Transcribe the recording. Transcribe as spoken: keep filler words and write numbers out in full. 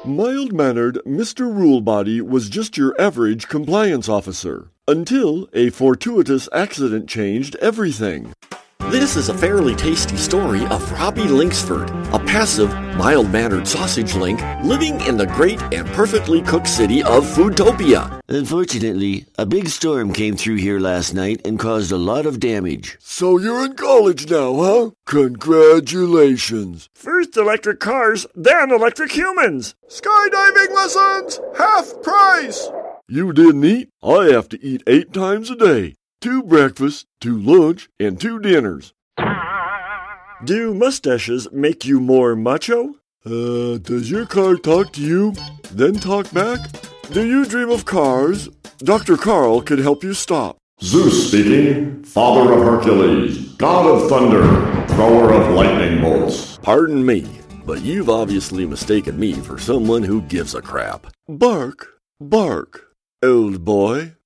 Mild-mannered Mister Rulebody was just your average compliance officer, until a fortuitous accident changed everything. This is a fairly tasty story of Robbie Linksford, a passive, mild-mannered sausage link living in the great and perfectly cooked city of Foodtopia. Unfortunately, a big storm came through here last night and caused a lot of damage. So you're in college now, huh? Congratulations. First electric cars, then electric humans. Skydiving lessons, half price. You didn't eat? I have to eat eight times a day. Two breakfasts, two lunch, and two dinners. Do mustaches make you more macho? Uh, does your car talk to you, then talk back? Do you dream of cars? Doctor Carl could help you stop. Zeus speaking, father of Hercules, god of thunder, thrower of lightning bolts. Pardon me, but you've obviously mistaken me for someone who gives a crap. Bark, bark, old boy.